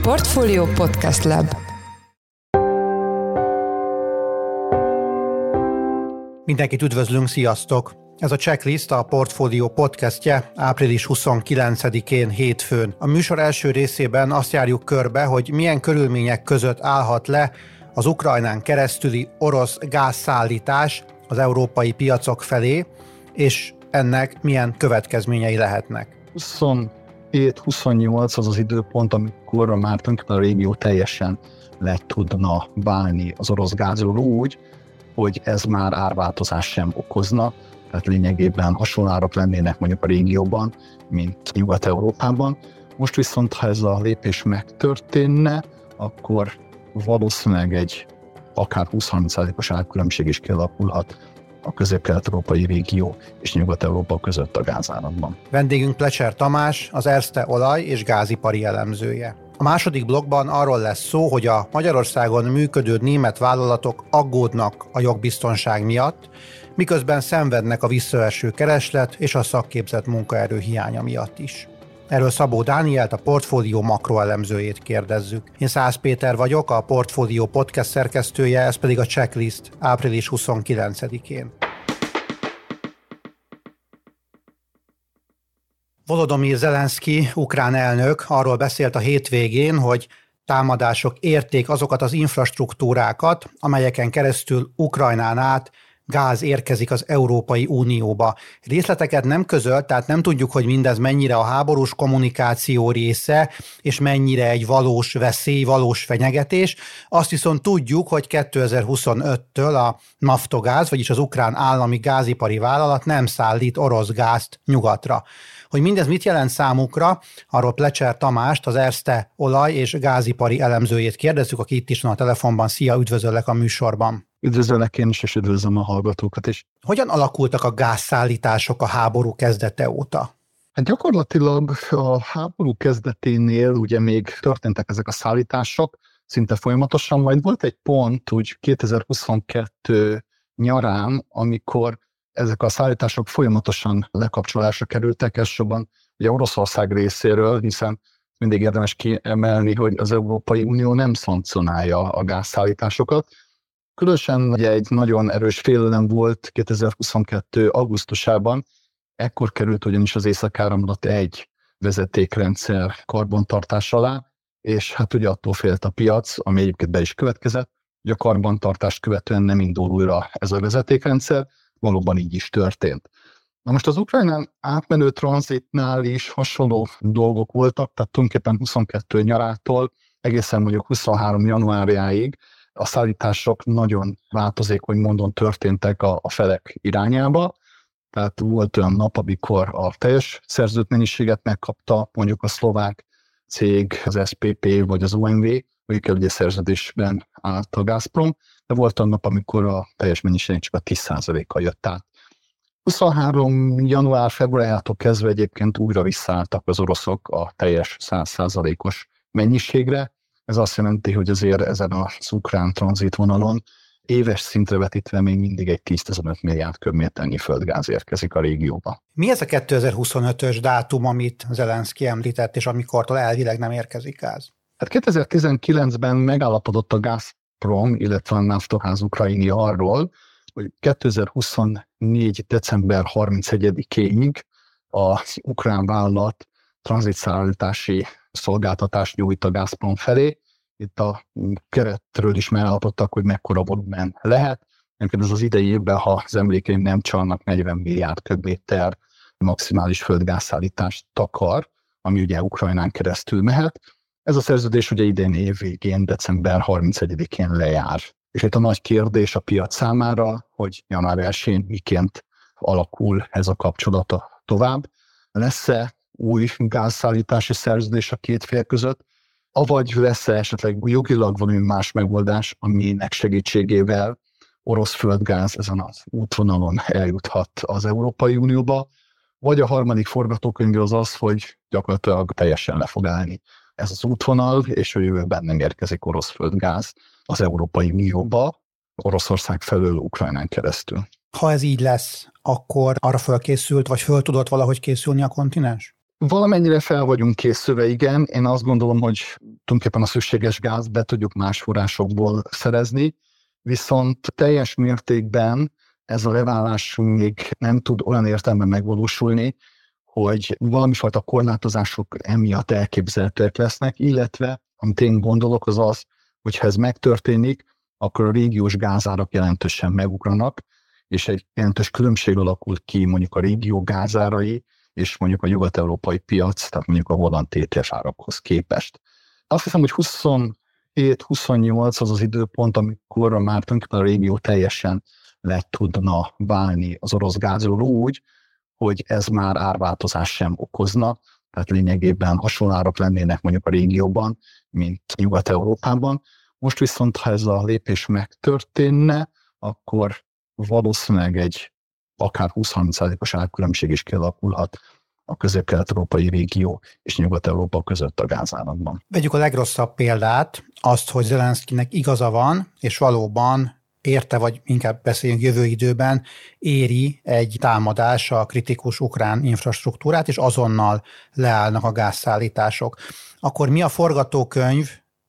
Portfolio Podcast Lab. Mindenkit üdvözlünk, sziasztok! Ez a Checklist a Portfolio podcastje április 29-én hétfőn. A műsor első részében azt járjuk körbe, hogy milyen körülmények között állhat le az Ukrajnán keresztüli orosz gázszállítás az európai piacok felé, és ennek milyen következményei lehetnek. 27-28 az az időpont, amikor már tulajdonképpen a régió teljesen le tudna válni az orosz gázról úgy, hogy ez már árváltozás sem okozna, tehát lényegében hasonló árak lennének mondjuk a régióban, mint Nyugat-Európában. Most viszont, ha ez a lépés megtörténne, akkor valószínűleg egy akár 20-30%-os árkülönbség is kialakulhat a közép-kelet-európai régió és Nyugat-Európa között a gázárakban. Vendégünk Plecser Tamás, az Erste olaj- és gázipari elemzője. A második blokkban arról lesz szó, hogy a Magyarországon működő német vállalatok aggódnak a jogbiztonság miatt, miközben szenvednek a visszaeső kereslet és a szakképzett munkaerő hiánya miatt is. Erről Szabó Dánielt, a Portfolio makroelemzőjét kérdezzük. Én Szász Péter vagyok, a Portfolio podcast szerkesztője, ez pedig a Checklist április 29-én. Volodymyr Zelenszky, ukrán elnök arról beszélt a hétvégén, hogy támadások érték azokat az infrastruktúrákat, amelyeken keresztül Ukrajnán át gáz érkezik az Európai Unióba. Részleteket nem közölt, tehát nem tudjuk, hogy mindez mennyire a háborús kommunikáció része, és mennyire egy valós veszély, valós fenyegetés. Azt viszont tudjuk, hogy 2025-től a Naftogáz, vagyis az ukrán állami gázipari vállalat nem szállít orosz gázt nyugatra. Hogy mindez mit jelent számukra, arról Plecser Tamást, az Erste olaj- és gázipari elemzőjét kérdezzük, aki itt is van a telefonban. Szia, üdvözöllek a műsorban. Üdvözöllek én is, és üdvözlöm a hallgatókat is. Hogyan alakultak a gázszállítások a háború kezdete óta? Hát gyakorlatilag a háború kezdeténél ugye még történtek ezek a szállítások, szinte folyamatosan, majd volt egy pont, úgy 2022 nyarán, amikor ezek a szállítások folyamatosan lekapcsolásra kerültek, elsősorban ugye Oroszország részéről, hiszen mindig érdemes kiemelni, hogy az Európai Unió nem szankcionálja a gázszállításokat. Különösen ugye egy nagyon erős félelem volt 2022. augusztusában, ekkor került ugyanis az Észak-Áramlat 1 vezetékrendszer karbantartás alá, és hát ugye attól félt a piac, ami egyébként be is következett, hogy a karbantartást követően nem indul újra ez a vezetékrendszer, valóban így is történt. Na most az Ukrajnán átmenő tranzitnál is hasonló dolgok voltak, tehát tulajdonképpen 22 nyarától egészen mondjuk 23 januárjáig a szállítások nagyon változékony módon történtek a felek irányába, tehát volt olyan nap, amikor a teljes szerződött mennyiséget megkapta mondjuk a szlovák cég, az SPP vagy az OMV, akikkel ugye szerződésben állt a Gazprom, de volt olyan nap, amikor a teljes mennyiség csak a 10%-kal jött át. 23. január-februárjától kezdve egyébként újra visszaálltak az oroszok a teljes 100%-os mennyiségre. Ez azt jelenti, hogy azért ezen az ukrán tranzitvonalon éves szintre vetítve még mindig egy 10-15 milliárd köbméternyi földgáz érkezik a régióba. Mi ez a 2025-ös dátum, amit Zelenszky említett, és amikortól elvileg nem érkezik gáz? Hát 2019-ben megállapodott a Gazprom, illetve a Naftogáz Ukrajini arról, hogy 2024. december 31-ig az ukrán vállalat tranzitszállítási szolgáltatást nyújt a Gazprom felé. Itt a keretről is megállapodtak, hogy mekkora volumen lehet. Egyébként ez az idei évben, ha az emlékeim nem csalnak, 40 milliárd köbméter maximális földgázszállítást takar, ami ugye Ukrajnán keresztül mehet. Ez a szerződés ugye idén év végén, december 31-én lejár. És itt a nagy kérdés a piac számára, hogy január 1-én miként alakul ez a kapcsolata tovább. Lesz-e új gázszállítási szerződés a két fél között, avagy lesz-e esetleg jogilag valami más megoldás, aminek segítségével orosz földgáz ezen az útvonalon eljuthat az Európai Unióba, vagy a harmadik forgatókönyv az az, hogy gyakorlatilag teljesen le fog állni ez az útvonal, és a jövőben nem érkezik orosz földgáz az Európai Unióba, Oroszország felől Ukrajnán keresztül. Ha ez így lesz, akkor arra fölkészült, vagy föl tudott valahogy készülni a kontinens? Valamennyire fel vagyunk készülve, igen. Én azt gondolom, hogy tulajdonképpen a szükséges gázt be tudjuk más forrásokból szerezni, viszont teljes mértékben ez a leválás még nem tud olyan értelemben megvalósulni, hogy valamifajta korlátozások emiatt elképzelhetőek lesznek, illetve amit én gondolok az az, hogy ha ez megtörténik, akkor a régiós gázárak jelentősen megugranak, és egy jelentős különbség alakul ki mondjuk a régió gázárai, és mondjuk a nyugat-európai piac, tehát mondjuk a holland TTF árakhoz képest. Azt hiszem, hogy 27-28 az az időpont, amikor már tulajdonképpen a régió teljesen le tudna válni az orosz gázról úgy, hogy ez már árváltozás sem okozna, tehát lényegében hasonló árak lennének mondjuk a régióban, mint Nyugat-Európában. Most viszont, ha ez a lépés megtörténne, akkor valószínűleg egy akár 20-30%-os árkülönbség is kialakulhat a közép-kelet-európai régió és Nyugat-Európa között a gázárakban. Vegyük a legrosszabb példát, azt, hogy Zelenszkinek igaza van, és valóban érte, vagy inkább beszéljünk jövő időben, éri egy támadás a kritikus ukrán infrastruktúrát, és azonnal leállnak a gázszállítások. Akkor mi a forgatókönyv,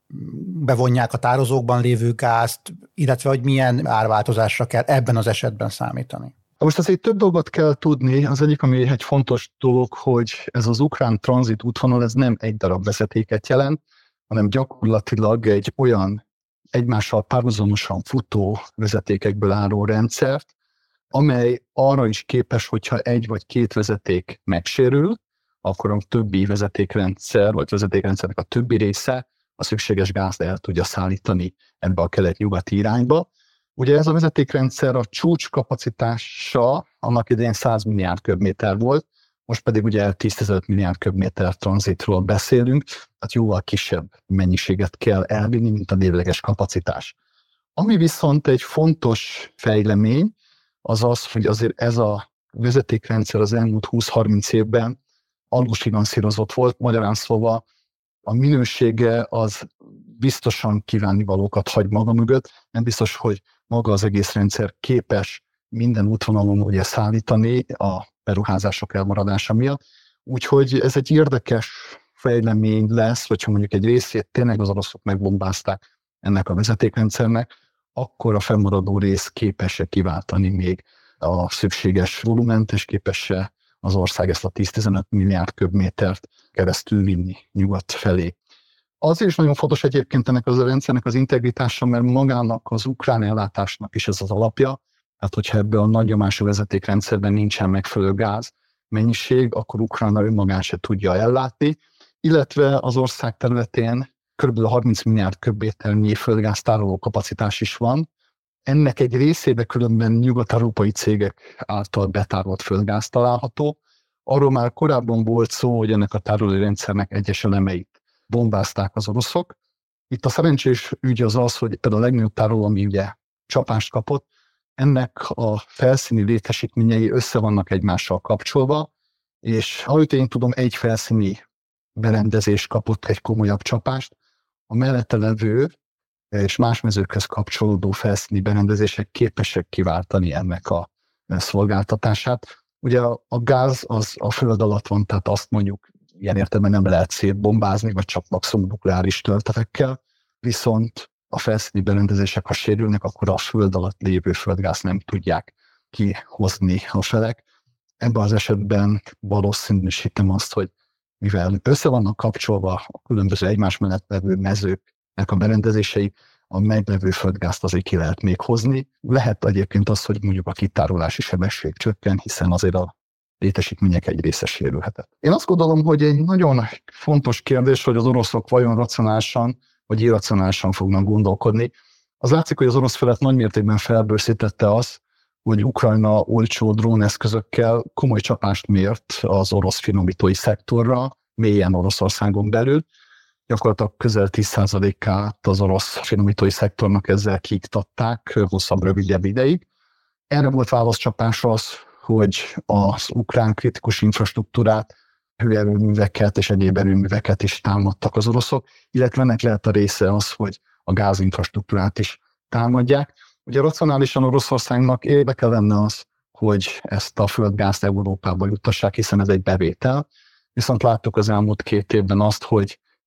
bevonják a tározókban lévő gázt, illetve hogy milyen árváltozásra kell ebben az esetben számítani? Most azért több dolgot kell tudni. Az egyik, ami egy fontos dolog, hogy ez az ukrán tranzit útvonal, ez nem egy darab vezetéket jelent, hanem gyakorlatilag egy olyan egymással párhuzamosan futó vezetékekből álló rendszert, amely arra is képes, hogyha egy vagy két vezeték megsérül, akkor a többi vezetékrendszer, vagy vezetékrendszernek a többi része a szükséges gázt el tudja szállítani ebbe a kelet-nyugati irányba. Ugye ez a vezetékrendszer a csúcskapacitása annak idején 100 milliárd köbméter volt, most pedig ugye 10-15 milliárd köbméter tranzitról beszélünk, tehát jóval kisebb mennyiséget kell elvinni, mint a végleges kapacitás. Ami viszont egy fontos fejlemény, az az, hogy azért ez a vezetékrendszer az elmúlt 20-30 évben alulfinanszírozott volt, magyarán szóval a minősége az biztosan kívánnivalókat hagy maga mögött, nem biztos, hogy maga az egész rendszer képes minden útvonalon ugye szállítani a beruházások elmaradása miatt. Úgyhogy ez egy érdekes fejlemény lesz, hogyha mondjuk egy részét tényleg az oroszok megbombázták ennek a vezetékrendszernek, akkor a fennmaradó rész képes-e kiváltani még a szükséges volument, és képes-e az ország ezt a 10-15 milliárd köbmétert keresztül vinni nyugat felé. Azért is nagyon fontos egyébként ennek az a rendszernek az integritása, mert magának az ukrán ellátásnak is ez az alapja. Hát, hogyha ebben a nagy nyomású vezetékrendszerben nincsen megfelelő gáz mennyiség, akkor Ukrajna önmagán se tudja ellátni, illetve az ország területén kb. 30 milliárd köbméternyi földgáz tároló kapacitás is van. Ennek egy részében különben nyugat-európai cégek által betárolt földgáz található. Arról már korábban volt szó, hogy ennek a tárolórendszernek egyes elemeit bombázták az oroszok. Itt a szerencsés ügy az az, hogy például a legnagyobb tároló, ami ugye csapást kapott, ennek a felszíni létesítményei össze vannak egymással kapcsolva, és ahogy én tudom, egy felszíni berendezés kapott egy komolyabb csapást, a mellette levő és más mezőkhöz kapcsolódó felszíni berendezések képesek kiváltani ennek a szolgáltatását. Ugye a gáz az a föld alatt van, tehát azt mondjuk ilyen értelemben nem lehet szétbombázni, vagy csak maximum nukleáris töltetekkel, viszont a felszíni berendezések, ha sérülnek, akkor a föld alatt lévő földgáz nem tudják kihozni a felek. Ebben az esetben valószínűsítem azt, hogy mivel össze vannak kapcsolva a különböző egymás mellett levő mezőknek a berendezései, a meglevő földgázt azért ki lehet még hozni. Lehet egyébként az, hogy mondjuk a kitárolási sebesség csökken, hiszen azért a létesítmények egy része sérülhetett. Én azt gondolom, hogy egy nagyon fontos kérdés, hogy az oroszok vajon racionálisan vagy irracionálisan fognak gondolkodni. Az látszik, hogy az orosz felet nagymértékben felbőszítette az, hogy Ukrajna olcsó dróneszközökkel komoly csapást mért az orosz finomítói szektorra, mélyen Oroszországon belül. Gyakorlatilag közel 10%-át az orosz finomítói szektornak ezzel kiiktatták hosszabb, rövidebb ideig. Erre volt válaszcsapás az, hogy az ukrán kritikus infrastruktúrát, hőerőműveket és egyéb erőműveket is támadtak az oroszok, illetve ennek lehet a része az, hogy a gázinfrastruktúrát is támadják. Ugye racionálisan Oroszországnak érdeke lenne az, hogy ezt a földgázt Európába juttassák, hiszen ez egy bevétel. Viszont láttuk az elmúlt 2 évben azt, hogy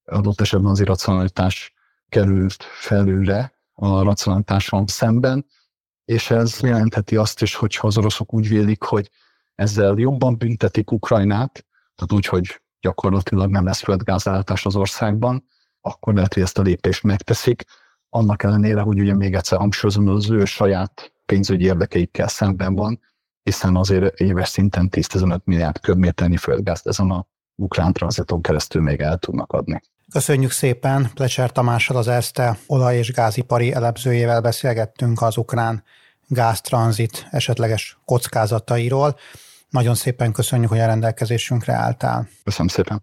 adott esetben az irracionalitás került felülre a racionalitáson szemben, és ez jelentheti azt is, hogyha az oroszok úgy vélik, hogy ezzel jobban büntetik Ukrajnát, tehát úgy, hogy gyakorlatilag nem lesz földgázellátás az országban, akkor lehet, hogy ezt a lépést megteszik. Annak ellenére, hogy ugye még egyszer hangsúlyozom, az ő saját pénzügyi érdekeikkel szemben van, hiszen azért éves szinten 10-15 milliárd köbméternyi földgázt ezen a ukrán tranziton keresztül még el tudnak adni. Köszönjük szépen, Plecser Tamással, az Erste olaj- és gázipari elemzőjével beszélgettünk az ukrán gáztranzit esetleges kockázatairól. Nagyon szépen köszönjük, hogy a rendelkezésünkre álltál. Köszönöm szépen.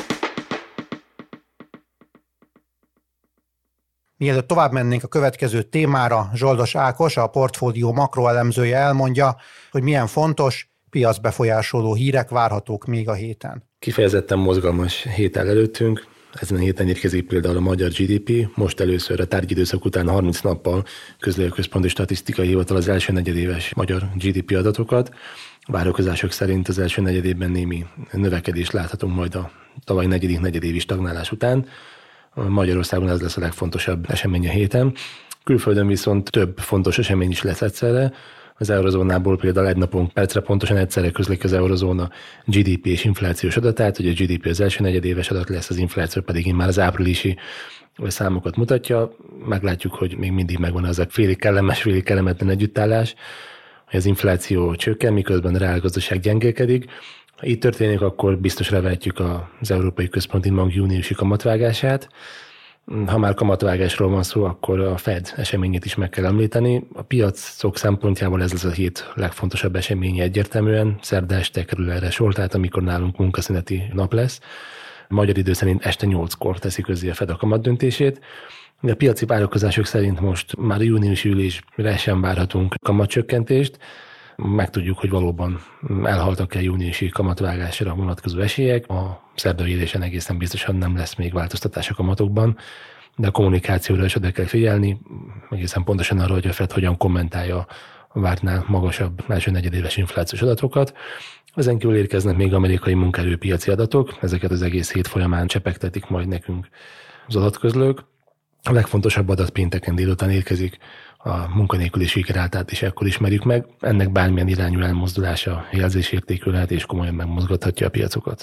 Mielőtt tovább mennénk a következő témára, Zsoldos Ákos, a Portfólió makroelemzője elmondja, hogy milyen fontos, piacbefolyásoló hírek várhatók még a héten. Kifejezetten mozgalmas hét áll előttünk. Ezen a héten érkezik például a magyar GDP, most először a tárgyidőszak után 30 nappal közli a Központi Statisztikai Hivatal az első negyedéves magyar GDP adatokat. A várakozások szerint az első negyedében némi növekedést láthatunk majd a tavaly negyedévi stagnálás után. Magyarországon ez lesz a legfontosabb esemény a héten. Külföldön viszont több fontos esemény is lesz egyszerre. Az eurozónából például egy napon percre pontosan egyszerre közlik az eurozóna GDP és inflációs adatát, hogy a GDP az első negyedéves adat lesz, az infláció pedig immár az áprilisi számokat mutatja. Meglátjuk, hogy még mindig megvan az a félig kellemes, félig kellemetlen együttállás, hogy az infláció csökken, miközben a reálgazdaság gyengélkedik. Ha így történik, akkor biztosra vehetjük az Európai Központi Bank júniusi kamatvágását. Ha már kamatvágásról van szó, akkor a Fed eseményét is meg kell említeni. A piacok szempontjából ez az a hét legfontosabb eseménye egyértelműen. Szerda este kerül erre sor, tehát amikor nálunk munkaszüneti nap lesz. A magyar idő szerint este 8-kor teszi közzé a Fed a kamatdöntését. A piaci várakozások szerint most már a júniusi ülésre sem várhatunk kamatcsökkentést. Megtudjuk, hogy valóban elhaltak-e júniusi kamatvágásra vonatkozó esélyek. A szerdai ülésen egészen biztosan nem lesz még változtatás a kamatokban, de a kommunikációra is oda kell figyelni, egészen pontosan arra, hogy a Fed hogyan kommentálja a vártnál magasabb első negyedéves inflációs adatokat. Ezen kívül érkeznek még amerikai munkaerőpiaci adatok, ezeket az egész hét folyamán csepegtetik majd nekünk az adatközlők. A legfontosabb adat pénteken délután érkezik, a munkanélküli sikeráltát is ekkor ismerjük meg. Ennek bármilyen irányú elmozdulása jelzésértékű lehet és komolyan megmozgathatja a piacokat.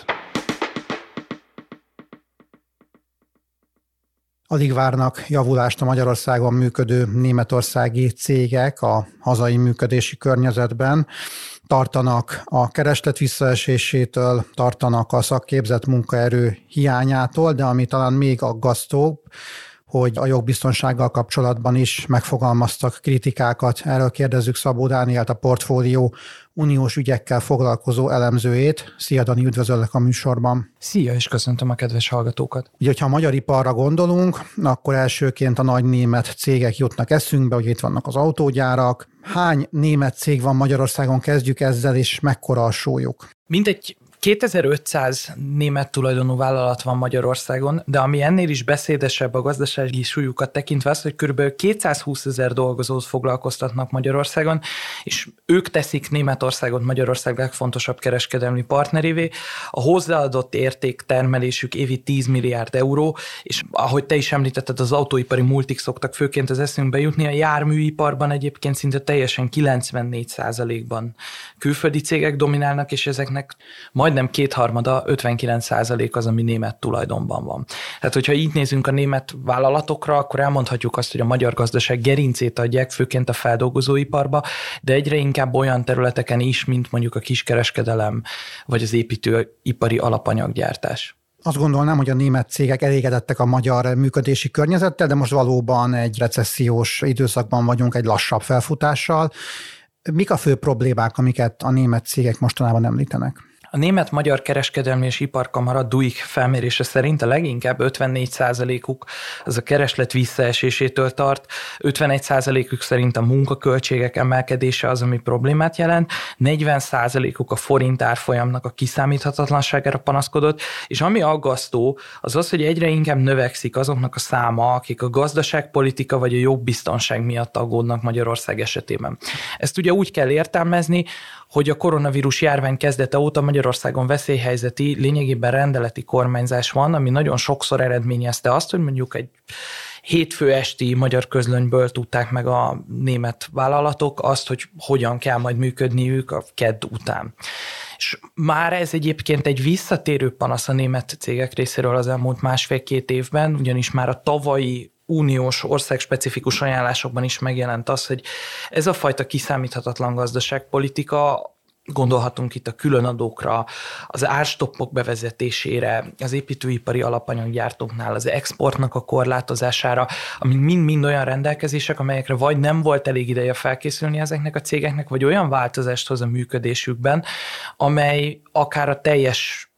Alig várnak javulást a Magyarországon működő németországi cégek a hazai működési környezetben. Tartanak a kereslet visszaesésétől, tartanak a szakképzett munkaerő hiányától, de ami talán még aggasztóbb, hogy a jogbiztonsággal kapcsolatban is megfogalmaztak kritikákat. Erről kérdezzük Szabó Dánielt, a Portfólió uniós ügyekkel foglalkozó elemzőjét. Szia Dani, üdvözöllek a műsorban. Szia, és köszöntöm a kedves hallgatókat. Ugye, hogyha a magyar iparra gondolunk, akkor elsőként a nagy német cégek jutnak eszünkbe, hogy itt vannak az autógyárak. Hány német cég van Magyarországon, kezdjük ezzel, és mekkora a súlyuk? Mintegy 2500 német tulajdonú vállalat van Magyarországon, de ami ennél is beszédesebb a gazdasági súlyukat tekintve az, hogy kb. 220 000 dolgozót foglalkoztatnak Magyarországon, és ők teszik Németországot Magyarország legfontosabb kereskedelmi partnerévé. A hozzáadott értéktermelésük évi 10 milliárd euró, és ahogy te is említetted, az autóipari multik szoktak főként az eszünkbe jutni, a járműiparban egyébként szinte teljesen 94%-ban külföldi cégek dominálnak, és ezeknek majdnem kétharmada, 59% az, ami német tulajdonban van. Tehát, hogyha így nézünk a német vállalatokra, akkor elmondhatjuk azt, hogy a magyar gazdaság gerincét adják, főként a feldolgozóiparba, de egyre inkább olyan területeken is, mint mondjuk a kiskereskedelem, vagy az építőipari alapanyaggyártás. Azt gondolnám, hogy a német cégek elégedettek a magyar működési környezettel, de most valóban egy recessziós időszakban vagyunk, egy lassabb felfutással. Mik a fő problémák, amiket a német cégek mostanában említenek? A Német-Magyar Kereskedelmi és Iparkamara DUIK felmérése szerint a leginkább 54%-uk az a kereslet visszaesésétől tart, 51%-uk szerint a munkaköltségek emelkedése az, ami problémát jelent, 40%-uk a forint árfolyamnak a kiszámíthatatlanságára panaszkodott, és ami aggasztó, az az, hogy egyre inkább növekszik azoknak a száma, akik a gazdaságpolitika vagy a jogbiztonság miatt aggódnak Magyarország esetében. Ezt ugye úgy kell értelmezni, hogy a koronavírus járvány kezdete óta Magyarország Magyarországon veszélyhelyzeti, lényegében rendeleti kormányzás van, ami nagyon sokszor eredményezte azt, hogy mondjuk egy hétfő esti Magyar Közlönyből tudták meg a német vállalatok azt, hogy hogyan kell majd működniük a kedd után. És már ez egyébként egy visszatérő panasz a német cégek részéről az elmúlt 1,5-2 évben, ugyanis már a tavalyi uniós országspecifikus ajánlásokban is megjelent az, hogy ez a fajta kiszámíthatatlan gazdaságpolitika, gondolhatunk itt a különadókra, az árstoppok bevezetésére, az építőipari alapanyaggyártóknál, az exportnak a korlátozására, amik mind-mind olyan rendelkezések, amelyekre vagy nem volt elég ideje felkészülni ezeknek a cégeknek, vagy olyan változást hoz a működésükben, amely akár a teljes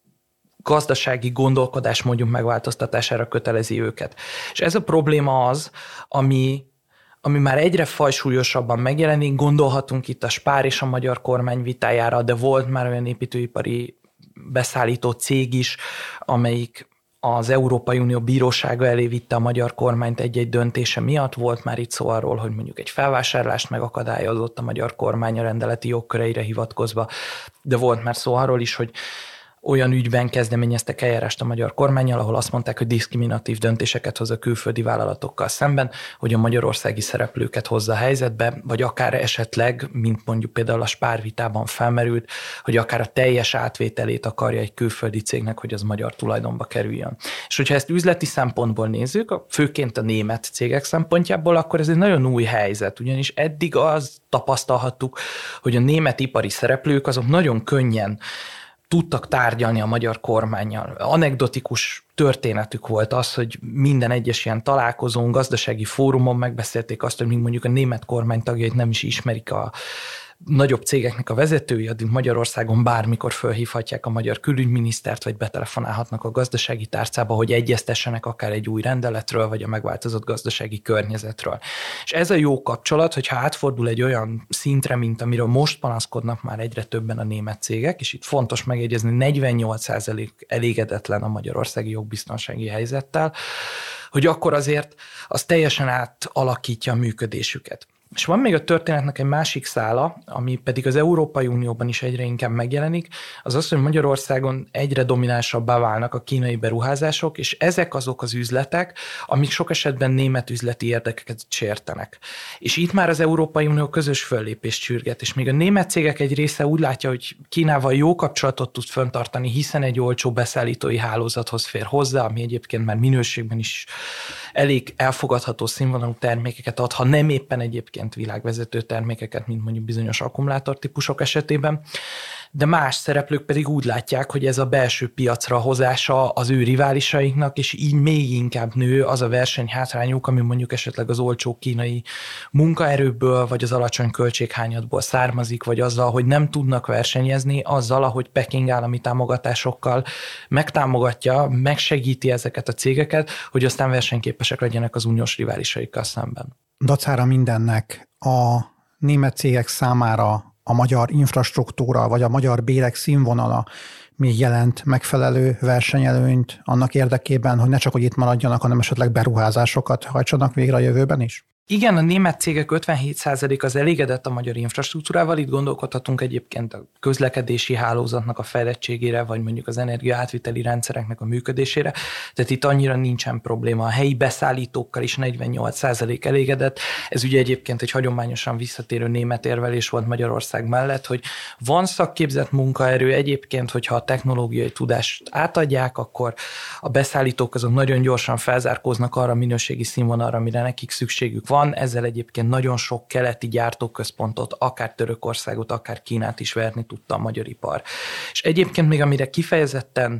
gazdasági gondolkodásmódjuk megváltoztatására kötelezi őket. És ez a probléma az, ami már egyre fajsúlyosabban megjelenik, gondolhatunk itt a Spár és a magyar kormány vitájára, de volt már olyan építőipari beszállító cég is, amelyik az Európai Unió bírósága elé vitte a magyar kormányt egy-egy döntése miatt. Volt már itt szó arról, hogy mondjuk egy felvásárlást megakadályozott a magyar kormány a rendeleti jogköreire hivatkozva, de volt már szó arról is, hogy olyan ügyben kezdeményeztek eljárást a magyar kormánnyal, ahol azt mondták, hogy diszkriminatív döntéseket hoz a külföldi vállalatokkal szemben, hogy a magyarországi szereplőket hozza a helyzetbe, vagy akár esetleg, mint mondjuk például a Spár vitában felmerült, hogy akár a teljes átvételét akarja egy külföldi cégnek, hogy az magyar tulajdonba kerüljön. És hogyha ezt üzleti szempontból nézzük, főként a német cégek szempontjából, akkor ez egy nagyon új helyzet, ugyanis eddig azt tapasztalhattuk, hogy a német ipari szereplők azok nagyon könnyen tudtak tárgyalni a magyar kormánnyal. Anekdotikus történetük volt az, hogy minden egyes ilyen találkozón, gazdasági fórumon megbeszélték azt, hogy mondjuk a német kormány tagjait nem is ismerik a nagyobb cégeknek a vezetői, addig Magyarországon bármikor fölhívhatják a magyar külügyminisztert, vagy betelefonálhatnak a gazdasági tárcába, hogy egyeztessenek akár egy új rendeletről, vagy a megváltozott gazdasági környezetről. És ez a jó kapcsolat, hogyha átfordul egy olyan szintre, mint amiről most panaszkodnak már egyre többen a német cégek, és itt fontos megjegyezni, 48% elégedetlen a magyarországi jogbiztonsági helyzettel, hogy akkor azért az teljesen átalakítja a működésüket. És van még a történetnek egy másik szála, ami pedig az Európai Unióban is egyre inkább megjelenik, az az, hogy Magyarországon egyre dominánsabbá válnak a kínai beruházások, és ezek azok az üzletek, amik sok esetben német üzleti érdekeket sértenek. És itt már az Európai Unió közös föllépést sürget, és még a német cégek egy része úgy látja, hogy Kínával jó kapcsolatot tud fenntartani, hiszen egy olcsó beszállítói hálózathoz fér hozzá, ami egyébként már minőségben is elég elfogadható színvonalú termékeket ad, ha nem éppen egyébként világvezető termékeket, mint mondjuk bizonyos akkumulátortípusok esetében, de más szereplők pedig úgy látják, hogy ez a belső piacra hozása az ő riválisaiknak, és így még inkább nő az a versenyhátrányuk, ami mondjuk esetleg az olcsó kínai munkaerőből, vagy az alacsony költséghányadból származik, vagy azzal, hogy nem tudnak versenyezni, azzal, ahogy Peking állami támogatásokkal megtámogatja, megsegíti ezeket a cégeket, hogy aztán versenyképesek legyenek az uniós riválisaikkal szemben. Dacára mindennek a német cégek számára a magyar infrastruktúra vagy a magyar bérek színvonala még jelent megfelelő versenyelőnyt annak érdekében, hogy ne csak hogy itt maradjanak, hanem esetleg beruházásokat hajtsanak végre a jövőben is? Igen, a német cégek 57% az elégedett a magyar infrastruktúrával, itt gondolkodhatunk egyébként a közlekedési hálózatnak a fejlettségére, vagy mondjuk az energiaátviteli rendszereknek a működésére, tehát itt annyira nincsen probléma. A helyi beszállítókkal is 48% elégedett, ez ugye egyébként egy hagyományosan visszatérő német érvelés volt Magyarország mellett, hogy van szakképzett munkaerő, egyébként, hogyha a technológiai tudást átadják, akkor a beszállítók azok nagyon gyorsan felzárkóznak arra a minőségi színvonalra, amire nekik szükségük van. Ezzel egyébként nagyon sok keleti gyártóközpontot, akár Törökországot, akár Kínát is verni tudta a magyar ipar. És egyébként még amire kifejezetten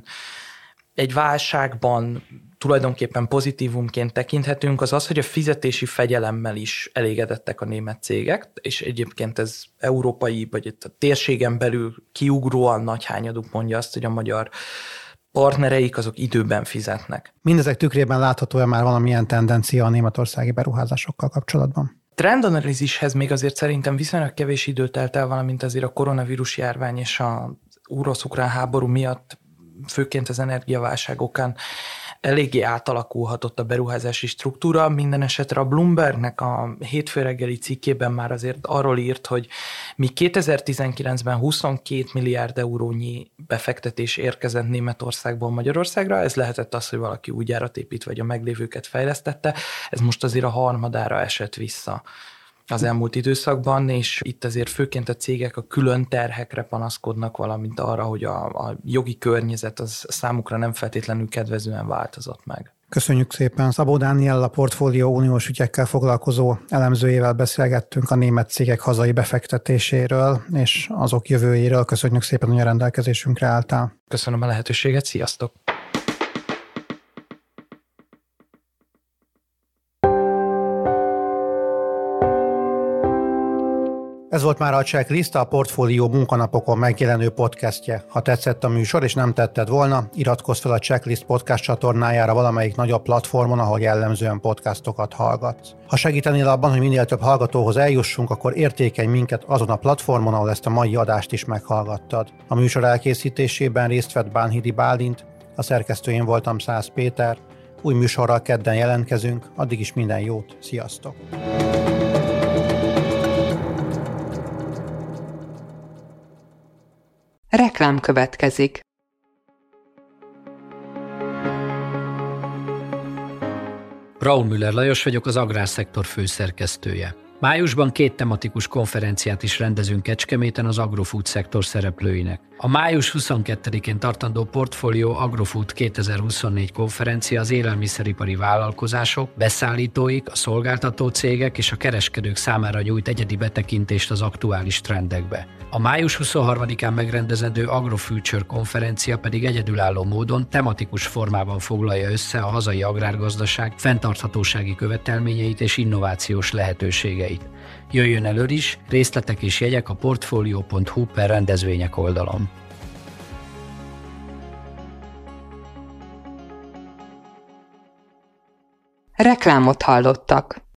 egy válságban tulajdonképpen pozitívumként tekinthetünk, az az, hogy a fizetési fegyelemmel is elégedettek a német cégek, és egyébként ez európai, vagy itt a térségen belül kiugróan nagy hányaduk mondja azt, hogy a magyar partnereik azok időben fizetnek. Mindezek tükrében látható-e már valamilyen tendencia a németországi beruházásokkal kapcsolatban? Trendanalízishez még azért szerintem viszonylag kevés idő telt el, valamint azért a koronavírus járvány és az orosz-ukrán háború miatt, főként az energiaválság okán eléggé átalakulhatott a beruházási struktúra. Minden esetre a Bloombergnek a hétfő reggeli cikkében már azért arról írt, hogy míg 2019-ben 22 milliárd eurónyi befektetés érkezett Németországból Magyarországra, ez lehetett az, hogy valaki új gyárat épít, vagy a meglévőket fejlesztette, ez most azért a harmadára esett vissza az elmúlt időszakban, és itt azért főként a cégek a külön terhekre panaszkodnak, valamint arra, hogy a jogi környezet az számukra nem feltétlenül kedvezően változott meg. Köszönjük szépen. Szabó Dániel, a Portfólió uniós ügyekkel foglalkozó elemzőjével beszélgettünk a német cégek hazai befektetéséről és azok jövőjéről. Köszönjük szépen, hogy a rendelkezésünkre álltál. Köszönöm a lehetőséget, sziasztok! Ez volt már a Checklist, a Portfólió munkanapokon megjelenő podcastje. Ha tetszett a műsor és nem tetted volna, iratkozz fel a Checklist podcast csatornájára valamelyik nagyobb platformon, ahol jellemzően podcastokat hallgatsz. Ha segítenél abban, hogy minél több hallgatóhoz eljussunk, akkor értékelj minket azon a platformon, ahol ezt a mai adást is meghallgattad. A műsor elkészítésében részt vett Bánhidi Bálint, a szerkesztőjén voltam Szász Péter. Új műsorral kedden jelentkezünk, addig is minden jót, sziasztok! Reklám következik. Braunmüller Lajos vagyok, az Agrárszektor főszerkesztője. Májusban 2 tematikus konferenciát is rendezünk Kecskeméten az agrofood szektor szereplőinek. A május 22-én tartandó Portfólió Agrofood 2024 konferencia az élelmiszeripari vállalkozások, beszállítóik, a szolgáltató cégek és a kereskedők számára nyújt egyedi betekintést az aktuális trendekbe. A május 23-án megrendezendő AgroFuture konferencia pedig egyedülálló módon tematikus formában foglalja össze a hazai agrárgazdaság fenntarthatósági követelményeit és innovációs lehetőségeit. Jöjjön elő is, részletek és jegyek a portfolio.hu/rendezvények oldalon. Reklámot hallottak.